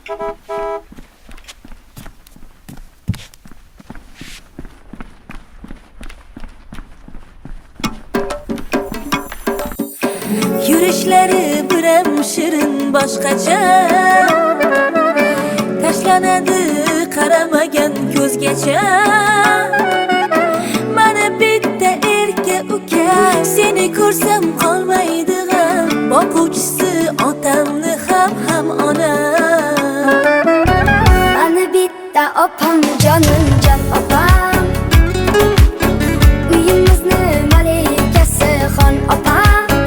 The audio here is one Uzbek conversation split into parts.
Yurishlari biram shirin boshqacha, tashlanadi qaramagan ko'zgacha. Mana bitta erka uka, seni ko'rsam qolmaydi g'am. Boquvchisi otamni ham onam. Mana bitta opam, jonim jon opam, uyimizni malikasi xon opam.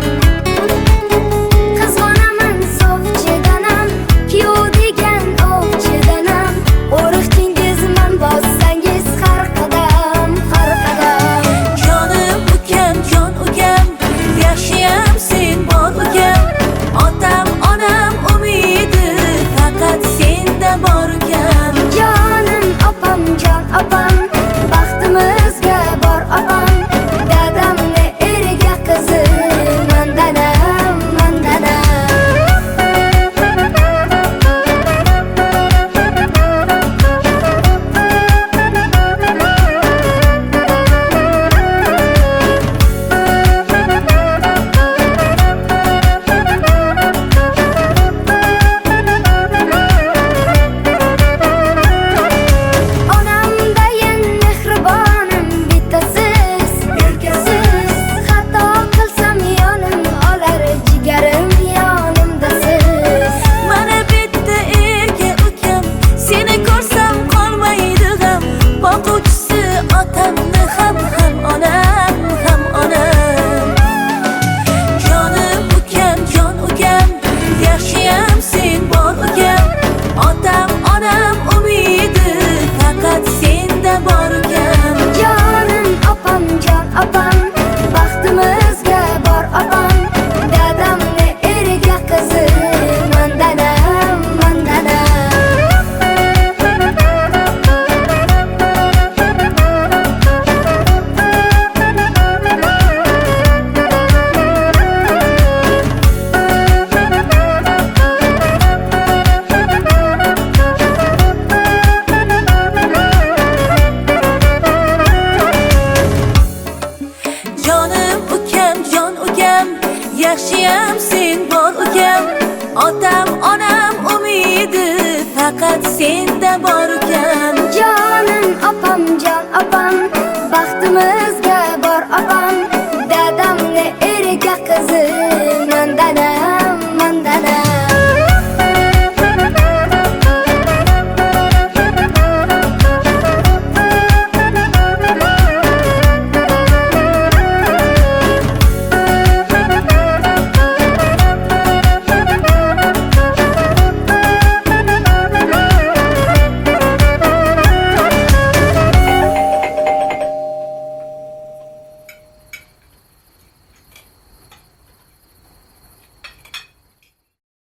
Yaxshiyam sen bor ukam, otam onam umidi faqat sen